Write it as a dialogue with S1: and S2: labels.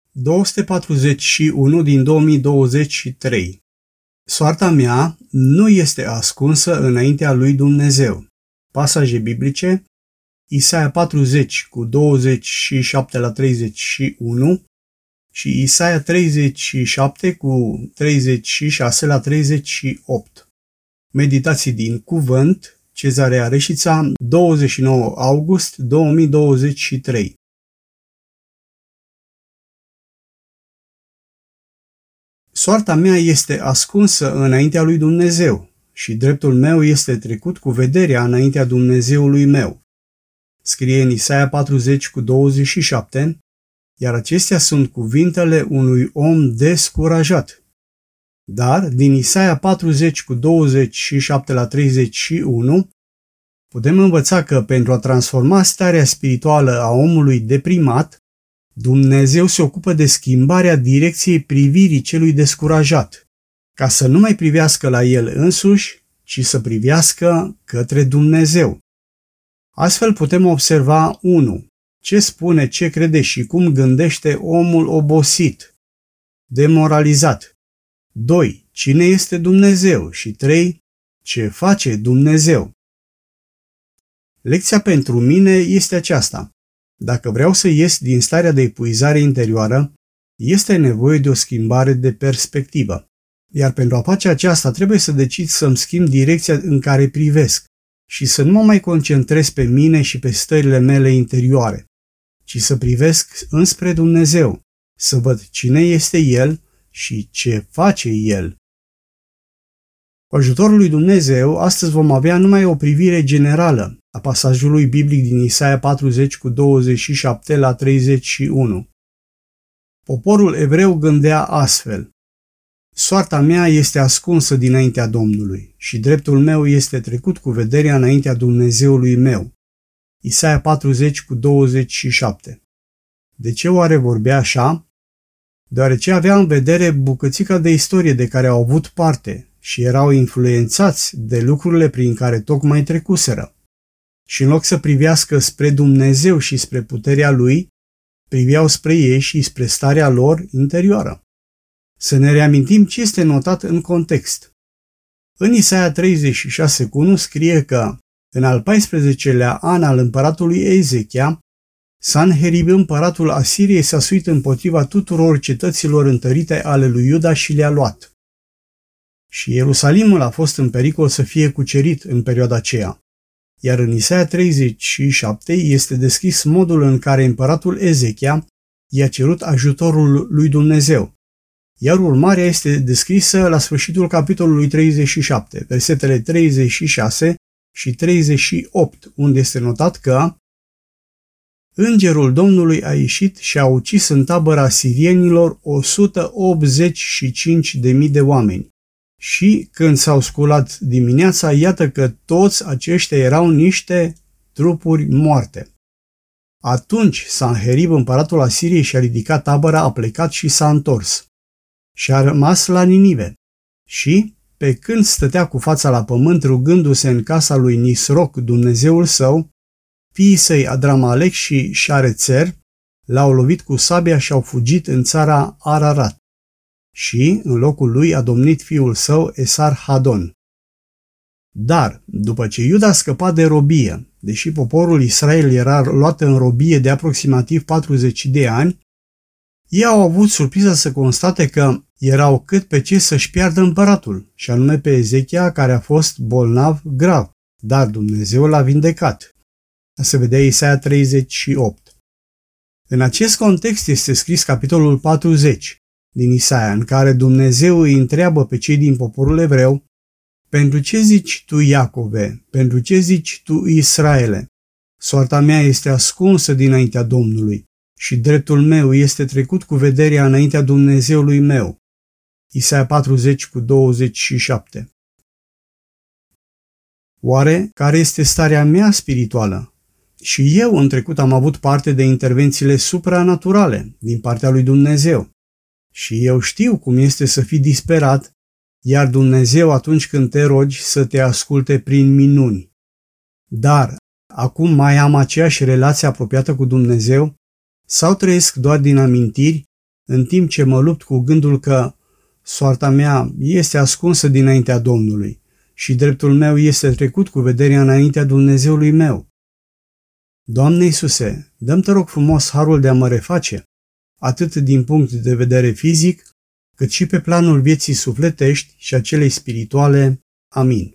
S1: 241 din 2023. Soarta mea nu este ascunsă înaintea lui Dumnezeu. Pasaje biblice: Isaia 40 cu 27 la 31 și Isaia 37 cu 36 la 38. Meditații din Cuvânt, Cezarea Reșița, 29 august 2023. Soarta mea este ascunsă înaintea lui Dumnezeu și dreptul meu este trecut cu vederea înaintea Dumnezeului meu. Scrie în Isaia 40 cu 27, iar acestea sunt cuvintele unui om descurajat. Dar, din Isaia 40 cu 27 la 31, putem învăța că pentru a transforma starea spirituală a omului deprimat, Dumnezeu se ocupă de schimbarea direcției privirii celui descurajat, ca să nu mai privească la el însuși, ci să privească către Dumnezeu. Astfel putem observa 1. Ce spune, ce crede și cum gândește omul obosit, demoralizat. 2. Cine este Dumnezeu? Și 3. Ce face Dumnezeu? Lecția pentru mine este aceasta. Dacă vreau să ies din starea de epuizare interioară, este nevoie de o schimbare de perspectivă. Iar pentru a face aceasta trebuie să decid să-mi schimb direcția în care privesc și să nu mă mai concentrez pe mine și pe stările mele interioare, ci să privesc înspre Dumnezeu, să văd cine este El și ce face El. Cu ajutorul lui Dumnezeu, astăzi vom avea numai o privire generală a pasajului biblic din Isaia 40 cu 27 la 31. Poporul evreu gândea astfel: Soarta mea este ascunsă dinaintea Domnului și dreptul meu este trecut cu vederea înaintea Dumnezeului meu. Isaia 40 cu 27. De ce oare vorbea așa? Deoarece avea în vedere bucățica de istorie de care au avut parte și erau influențați de lucrurile prin care tocmai trecuseră. Și în loc să privească spre Dumnezeu și spre puterea Lui, priveau spre ei și spre starea lor interioară. Să ne reamintim ce este notat în context. În Isaia 36:1 scrie că, în al 14-lea an al împăratului Ezechia, Sanherib, împăratul Asiriei, s-a suit împotriva tuturor cetăților întărite ale lui Iuda și le-a luat. Și Ierusalimul a fost în pericol să fie cucerit în perioada aceea. Iar în Isaia 37 este descris modul în care împăratul Ezechia i-a cerut ajutorul lui Dumnezeu. Iar urmarea este descrisă la sfârșitul capitolului 37, versetele 36 și 38, unde este notat că Îngerul Domnului a ieșit și a ucis în tabăra sirienilor 185.000 de oameni. Și când s-au sculat dimineața, iată că toți aceștia erau niște trupuri moarte. Atunci Sanherib, împăratul Asiriei, și-a ridicat tabăra, a plecat și s-a întors. Și a rămas la Ninive. Și, pe când stătea cu fața la pământ rugându-se în casa lui Nisroc, Dumnezeul său, fiii săi Adramalec și Șarețer l-au lovit cu sabia și au fugit în țara Ararat. Și, în locul lui, a domnit fiul său Esar-Hadon. Dar, după ce Iuda a scăpat de robie, deși poporul Israel era luat în robie de aproximativ 40 de ani, ei au avut surpriza să constate că erau cât pe ce să-și piardă împăratul, și anume pe Ezechia, care a fost bolnav grav, dar Dumnezeu l-a vindecat. Se vedea Isaia 38. În acest context este scris capitolul 40 din Isaia, în care Dumnezeu îi întreabă pe cei din poporul evreu: Pentru ce zici tu, Iacove? Pentru ce zici tu, Israele? Soarta mea este ascunsă dinaintea Domnului și dreptul meu este trecut cu vederea înaintea Dumnezeului meu. Isaia 40 cu 27. Oare care este starea mea spirituală? Și eu în trecut am avut parte de intervențiile supranaturale din partea lui Dumnezeu. Și eu știu cum este să fii disperat, iar Dumnezeu atunci când te rogi să te asculte prin minuni. Dar acum mai am aceeași relație apropiată cu Dumnezeu sau trăiesc doar din amintiri în timp ce mă lupt cu gândul că soarta mea este ascunsă dinaintea Domnului și dreptul meu este trecut cu vederea înaintea Dumnezeului meu. Doamne Iisuse, dă-mi te rog frumos harul de a mă reface, atât din punct de vedere fizic, cât și pe planul vieții sufletești și a celei spirituale. Amin.